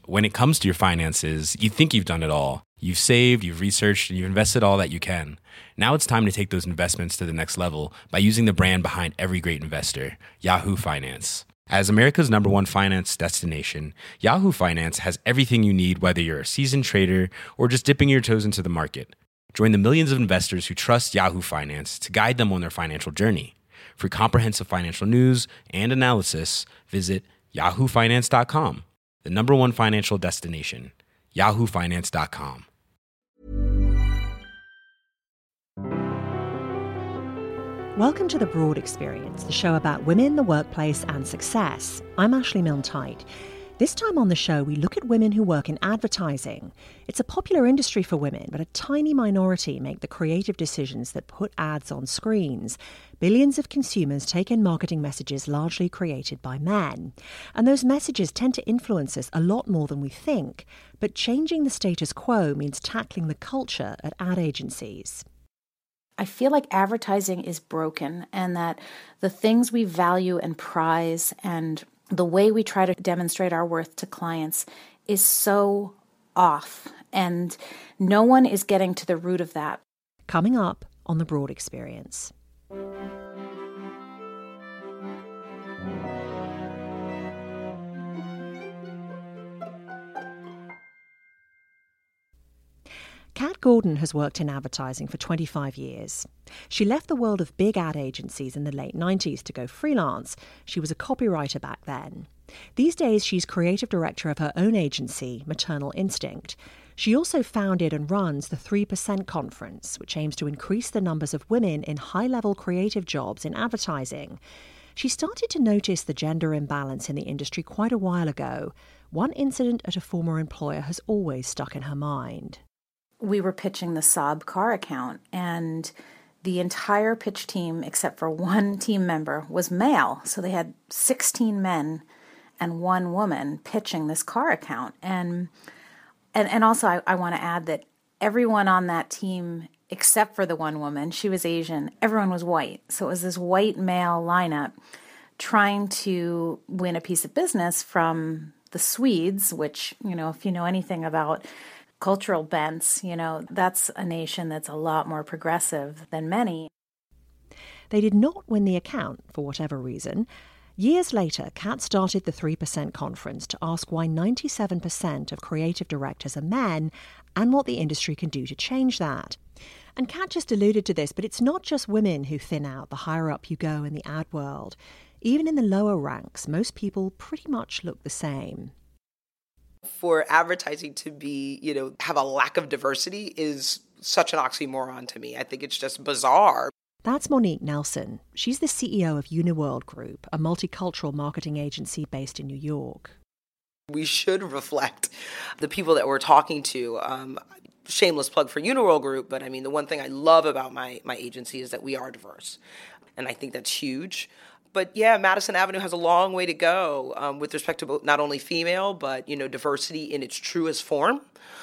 When it comes to your finances, you think you've done it all. You've saved, you've researched, and you've invested all that you can. Now it's time to take those investments to the next level by using the brand behind every great investor, Yahoo Finance. As America's #1 finance destination, Yahoo Finance has everything you need, whether you're a seasoned trader or just dipping your toes into the market. Join the millions of investors who trust Yahoo Finance to guide them on their financial journey. For comprehensive financial news and analysis, visit yahoofinance.com, the #1 financial destination, yahoofinance.com. Welcome to The Broad Experience, the show about women, the workplace, and success. I'm Ashley Milne-Tyte. This time on the show, we look at women who work in advertising. It's a popular industry for women, but a tiny minority make the creative decisions that put ads on screens. Billions of consumers take in marketing messages largely created by men. And those messages tend to influence us a lot more than we think. But changing the status quo means tackling the culture at ad agencies. I feel like advertising is broken, and that the things we value and prize and the way we try to demonstrate our worth to clients is so off, and no one is getting to the root of that. Coming up on The Broad Experience. Kat Gordon has worked in advertising for 25 years. She left the world of big ad agencies in the late 90s to go freelance. She was a copywriter back then. These days, she's creative director of her own agency, Maternal Instinct. She also founded and runs the 3% Conference, which aims to increase the numbers of women in high-level creative jobs in advertising. She started to notice the gender imbalance in the industry quite a while ago. One incident at a former employer has always stuck in her mind. We were pitching the Saab car account, and the entire pitch team, except for one team member, was male. So they had 16 men and one woman pitching this car account. And also I want to add that everyone on that team, except for the one woman, she was Asian, everyone was white. So it was this white male lineup trying to win a piece of business from the Swedes, which, if you know anything about cultural bents, that's a nation that's a lot more progressive than many. They did not win the account for whatever reason. Years later, Kat started the 3% Conference to ask why 97% of creative directors are men and what the industry can do to change that. And Kat just alluded to this, but it's not just women who thin out the higher up you go in the ad world. Even in the lower ranks, most people pretty much look the same. For advertising to be, have a lack of diversity is such an oxymoron to me. I think it's just bizarre. That's Monique Nelson. She's the CEO of Uniworld Group, a multicultural marketing agency based in New York. We should reflect the people that we're talking to. Shameless plug for Uniworld Group, but the one thing I love about my agency is that we are diverse. And I think that's huge. But yeah, Madison Avenue has a long way to go with respect to not only female, but, diversity in its truest form.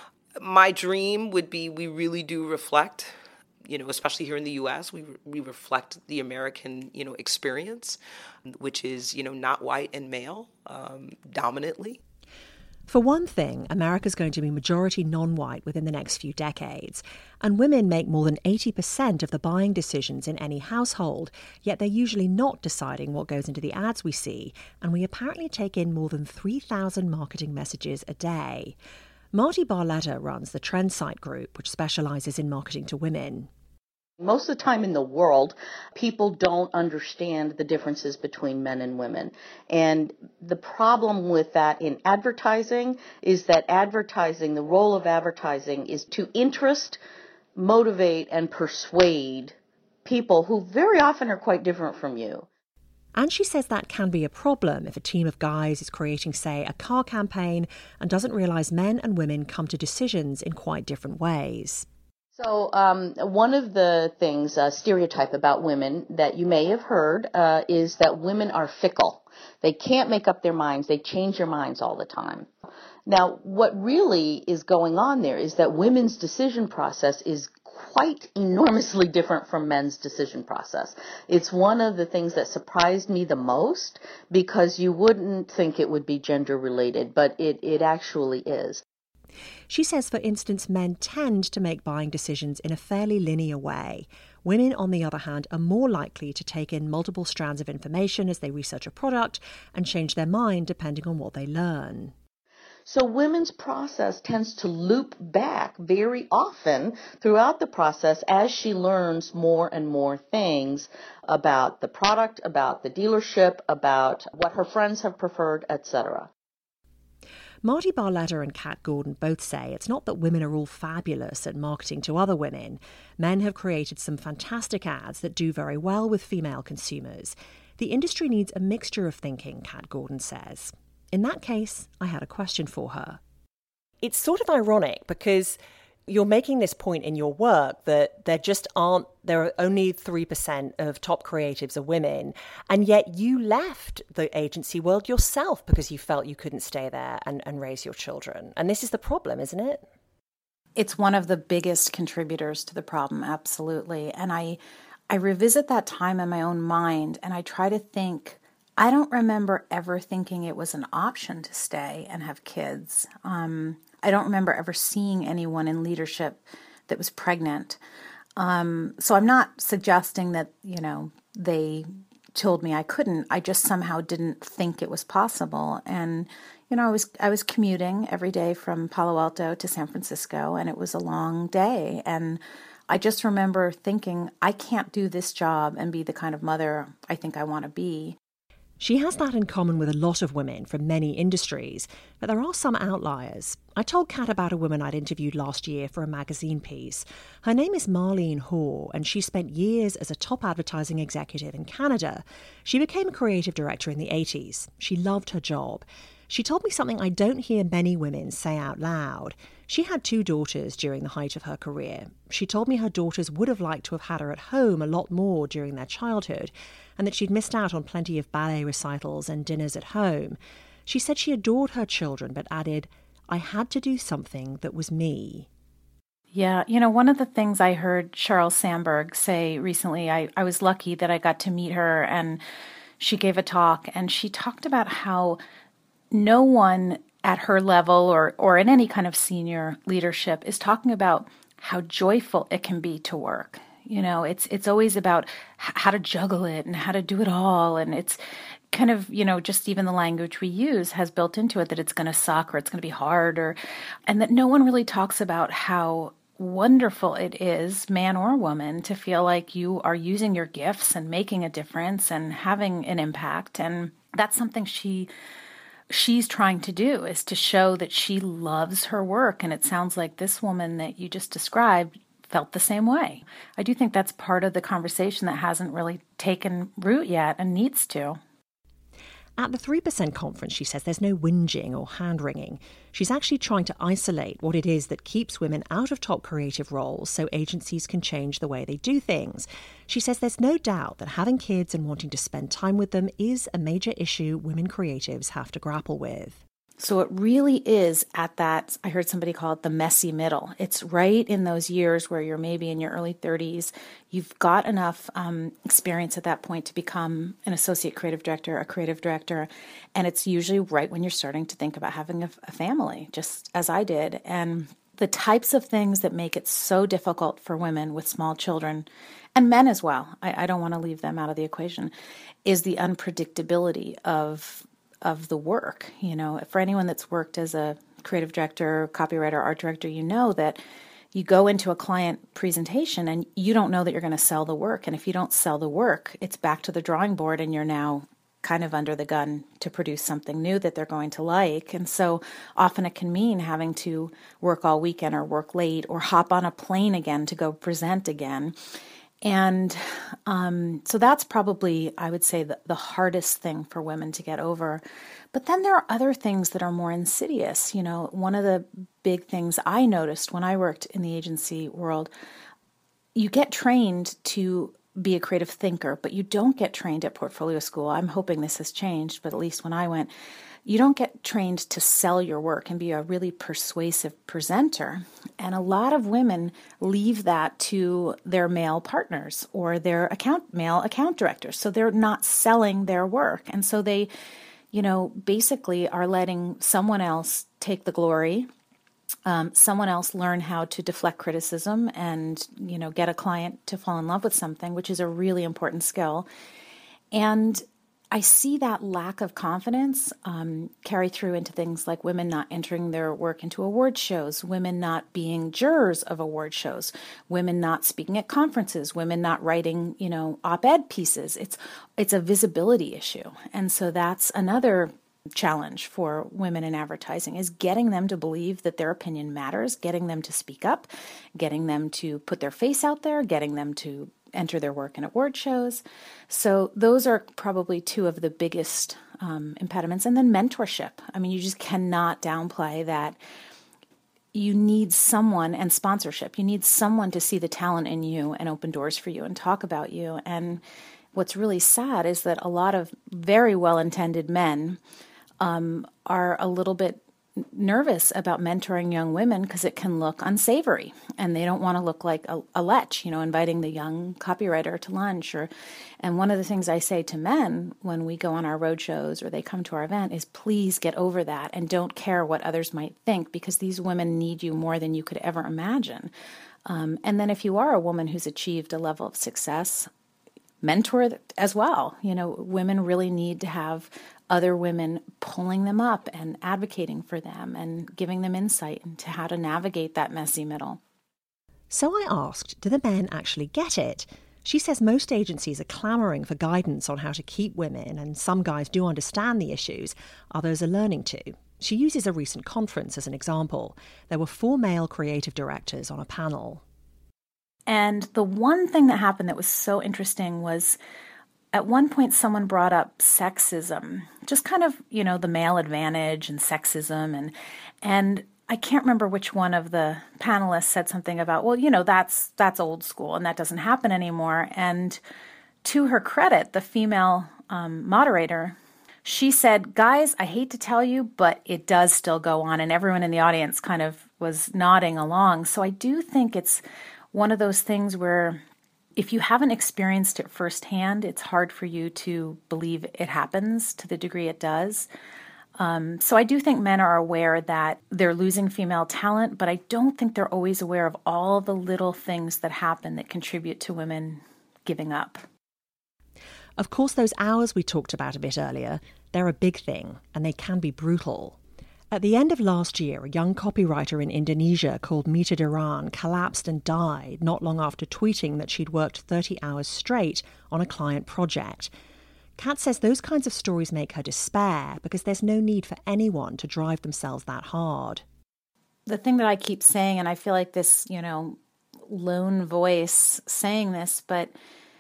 My dream would be we really do reflect, especially here in the U.S., we reflect the American, experience, which is, not white and male dominantly. For one thing, America's going to be majority non-white within the next few decades, and women make more than 80% of the buying decisions in any household, yet they're usually not deciding what goes into the ads we see, and we apparently take in more than 3,000 marketing messages a day. Marty Barletta runs the Trendsight Group, which specializes in marketing to women. Most of the time in the world, people don't understand the differences between men and women. And the problem with that in advertising is that the role of advertising is to interest, motivate, and persuade people who very often are quite different from you. And she says that can be a problem if a team of guys is creating, say, a car campaign and doesn't realize men and women come to decisions in quite different ways. So one of the things, stereotype about women that you may have heard is that women are fickle. They can't make up their minds. They change their minds all the time. Now, what really is going on there is that women's decision process is quite enormously different from men's decision process. It's one of the things that surprised me the most because you wouldn't think it would be gender related, but it actually is. She says, for instance, men tend to make buying decisions in a fairly linear way. Women, on the other hand, are more likely to take in multiple strands of information as they research a product and change their mind depending on what they learn. So women's process tends to loop back very often throughout the process as she learns more and more things about the product, about the dealership, about what her friends have preferred, etc. Marty Barletta and Kat Gordon both say it's not that women are all fabulous at marketing to other women. Men have created some fantastic ads that do very well with female consumers. The industry needs a mixture of thinking, Kat Gordon says. In that case, I had a question for her. It's sort of ironic because you're making this point in your work that there are only 3% of top creatives are women, and yet you left the agency world yourself because you felt you couldn't stay there and raise your children. And this is the problem, isn't it? It's one of the biggest contributors to the problem, absolutely. And I revisit that time in my own mind, and I try to think, I don't remember ever thinking it was an option to stay and have kids. I don't remember ever seeing anyone in leadership that was pregnant. So I'm not suggesting that, they told me I couldn't. I just somehow didn't think it was possible. And, I was commuting every day from Palo Alto to San Francisco, and it was a long day. And I just remember thinking, I can't do this job and be the kind of mother I think I want to be. She has that in common with a lot of women from many industries, but there are some outliers. I told Kat about a woman I'd interviewed last year for a magazine piece. Her name is Marlene Hoare, and she spent years as a top advertising executive in Canada. She became a creative director in the 80s. She loved her job. She told me something I don't hear many women say out loud. She had 2 daughters during the height of her career. She told me her daughters would have liked to have had her at home a lot more during their childhood, and that she'd missed out on plenty of ballet recitals and dinners at home. She said she adored her children, but added, I had to do something that was me. Yeah, one of the things I heard Sheryl Sandberg say recently, I was lucky that I got to meet her, and she gave a talk, and she talked about how no one at her level or in any kind of senior leadership is talking about how joyful it can be to work. It's always about how to juggle it and how to do it all. And it's kind of, just even the language we use has built into it that it's going to suck or it's going to be hard, and that no one really talks about how wonderful it is, man or woman, to feel like you are using your gifts and making a difference and having an impact. And that's something she's trying to do, is to show that she loves her work. And it sounds like this woman that you just described felt the same way. I do think that's part of the conversation that hasn't really taken root yet and needs to. At the 3% conference, she says there's no whinging or hand-wringing. She's actually trying to isolate what it is that keeps women out of top creative roles so agencies can change the way they do things. She says there's no doubt that having kids and wanting to spend time with them is a major issue women creatives have to grapple with. So it really is at that, I heard somebody call it the messy middle. It's right in those years where you're maybe in your early 30s. You've got enough experience at that point to become an associate creative director, a creative director. And it's usually right when you're starting to think about having a family, just as I did. And the types of things that make it so difficult for women with small children, and men as well, I don't want to leave them out of the equation, is the unpredictability of the work. For anyone that's worked as a creative director, copywriter, art director, that you go into a client presentation and you don't know that you're going to sell the work. And if you don't sell the work, it's back to the drawing board and you're now kind of under the gun to produce something new that they're going to like. And so often it can mean having to work all weekend or work late or hop on a plane again to go present again. And so that's probably, I would say, the hardest thing for women to get over. But then there are other things that are more insidious. One of the big things I noticed when I worked in the agency world, you get trained to be a creative thinker, but you don't get trained at portfolio school. I'm hoping this has changed, but at least when I went, you don't get trained to sell your work and be a really persuasive presenter. And a lot of women leave that to their male partners or their male account directors. So they're not selling their work. And so they, basically are letting someone else take the glory, someone else learn how to deflect criticism and, get a client to fall in love with something, which is a really important skill. And I see that lack of confidence carry through into things like women not entering their work into award shows, women not being jurors of award shows, women not speaking at conferences, women not writing, op-ed pieces. It's a visibility issue. And so that's another challenge for women in advertising, is getting them to believe that their opinion matters, getting them to speak up, getting them to put their face out there, getting them to enter their work in award shows. So those are probably two of the biggest impediments. And then mentorship. I mean, you just cannot downplay that you need someone, and sponsorship. You need someone to see the talent in you and open doors for you and talk about you. And what's really sad is that a lot of very well-intended men are a little bit nervous about mentoring young women because it can look unsavory, and they don't want to look like a lech, inviting the young copywriter to lunch. And one of the things I say to men when we go on our road shows or they come to our event is, please get over that and don't care what others might think, because these women need you more than you could ever imagine. And then if you are a woman who's achieved a level of success, mentor as well. Women really need to have other women pulling them up and advocating for them and giving them insight into how to navigate that messy middle. So I asked, do the men actually get it? She says most agencies are clamouring for guidance on how to keep women, and some guys do understand the issues, others are learning to. She uses a recent conference as an example. There were 4 male creative directors on a panel. And the one thing that happened that was so interesting was, at one point, someone brought up sexism, just kind of, the male advantage and sexism. And I can't remember which one of the panelists said something about, well, that's old school and that doesn't happen anymore. And to her credit, the female moderator, she said, guys, I hate to tell you, but it does still go on. And everyone in the audience kind of was nodding along. So I do think it's one of those things where if you haven't experienced it firsthand, it's hard for you to believe it happens to the degree it does. So I do think men are aware that they're losing female talent, but I don't think they're always aware of all the little things that happen that contribute to women giving up. Of course, those hours we talked about a bit earlier, they're a big thing, and they can be brutal. At the end of last year, a young copywriter in Indonesia called Mita Duran collapsed and died not long after tweeting that she'd worked 30 hours straight on a client project. Kat says those kinds of stories make her despair because there's no need for anyone to drive themselves that hard. The thing that I keep saying, and I feel like this, lone voice saying this, but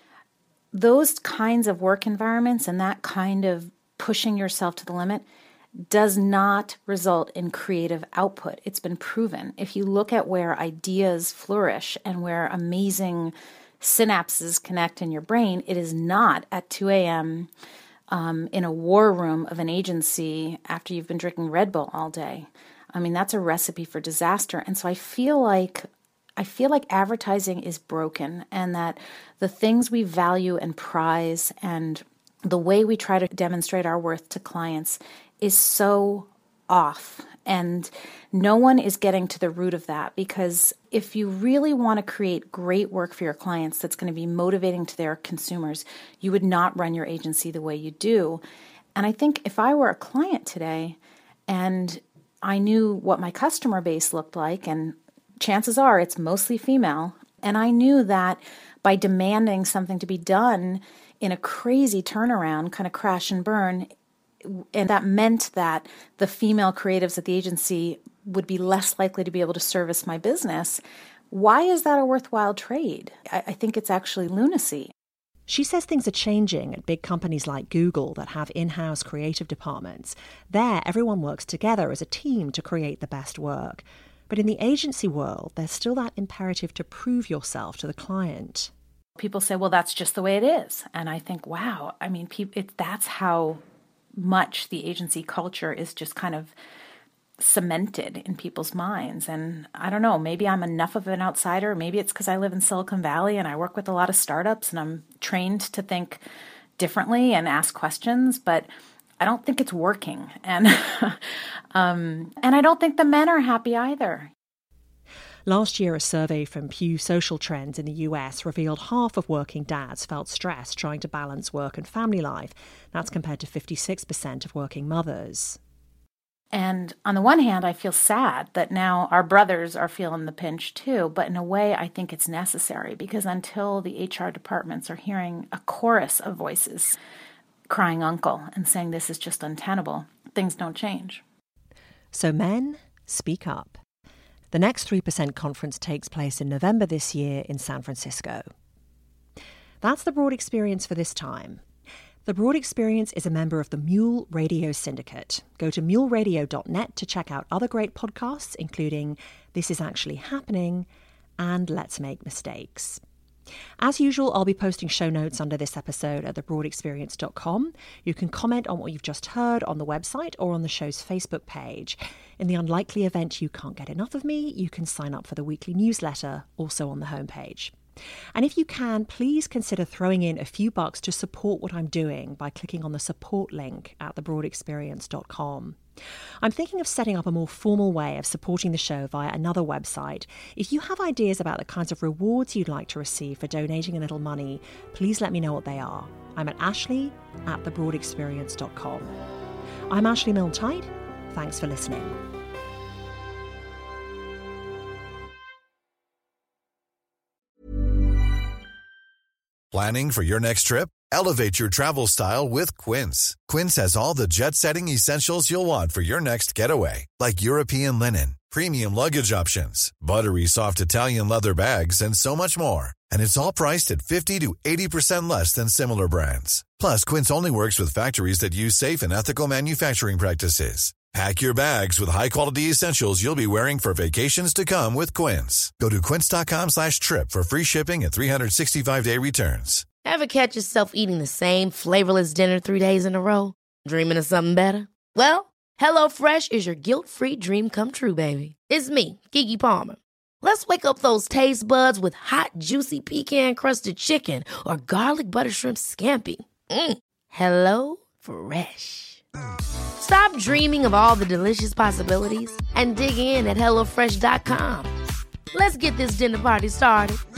those kinds of work environments and that kind of pushing yourself to the limit does not result in creative output. It's been proven. If you look at where ideas flourish and where amazing synapses connect in your brain, it is not at 2 a.m. In a war room of an agency after you've been drinking Red Bull all day. I mean, that's a recipe for disaster. And so I feel like advertising is broken, and that the things we value and prize and the way we try to demonstrate our worth to clients is so off, and no one is getting to the root of that, because if you really want to create great work for your clients that's going to be motivating to their consumers, you would not run your agency the way you do. And I think if I were a client today and I knew what my customer base looked like, and chances are it's mostly female, and I knew that by demanding something to be done in a crazy turnaround, kind of crash and burn, and that meant that the female creatives at the agency would be less likely to be able to service my business, why is that a worthwhile trade? I think it's actually lunacy. She says things are changing at big companies like Google that have in-house creative departments. There, everyone works together as a team to create the best work. But in the agency world, there's still that imperative to prove yourself to the client. People say, well, that's just the way it is. And I think, wow, I mean, that's how much the agency culture is just kind of cemented in people's minds. And I don't know, maybe I'm enough of an outsider. Maybe it's because I live in Silicon Valley and I work with a lot of startups and I'm trained to think differently and ask questions, but I don't think it's working. And and I don't think the men are happy either. Last year, a survey from Pew Social Trends in the US revealed half of working dads felt stressed trying to balance work and family life. That's compared to 56% of working mothers. And on the one hand, I feel sad that now our brothers are feeling the pinch too, but in a way I think it's necessary, because until the HR departments are hearing a chorus of voices crying uncle and saying this is just untenable, things don't change. So men, speak up. The next 3% conference takes place in November this year in San Francisco. That's the Broad Experience for this time. The Broad Experience is a member of the Mule Radio Syndicate. Go to muleradio.net to check out other great podcasts, including This Is Actually Happening and Let's Make Mistakes. As usual, I'll be posting show notes under this episode at thebroadexperience.com. You can comment on what you've just heard on the website or on the show's Facebook page. In the unlikely event you can't get enough of me, you can sign up for the weekly newsletter, also on the homepage. And if you can, please consider throwing in a few bucks to support what I'm doing by clicking on the support link at thebroadexperience.com. I'm thinking of setting up a more formal way of supporting the show via another website. If you have ideas about the kinds of rewards you'd like to receive for donating a little money, please let me know what they are. I'm at ashley@thebroadexperience.com. I'm Ashley Milne-Tyte. Thanks for listening. Planning for your next trip? Elevate your travel style with Quince. Quince has all the jet-setting essentials you'll want for your next getaway, like European linen, premium luggage options, buttery soft Italian leather bags, and so much more. And it's all priced at 50 to 80% less than similar brands. Plus, Quince only works with factories that use safe and ethical manufacturing practices. Pack your bags with high-quality essentials you'll be wearing for vacations to come with Quince. Go to quince.com/trip for free shipping and 365-day returns. Ever catch yourself eating the same flavorless dinner 3 days in a row? Dreaming of something better? Well, HelloFresh is your guilt-free dream come true, baby. It's me, Keke Palmer. Let's wake up those taste buds with hot, juicy pecan-crusted chicken or garlic butter shrimp scampi. HelloFresh. Stop dreaming of all the delicious possibilities and dig in at HelloFresh.com. Let's get this dinner party started.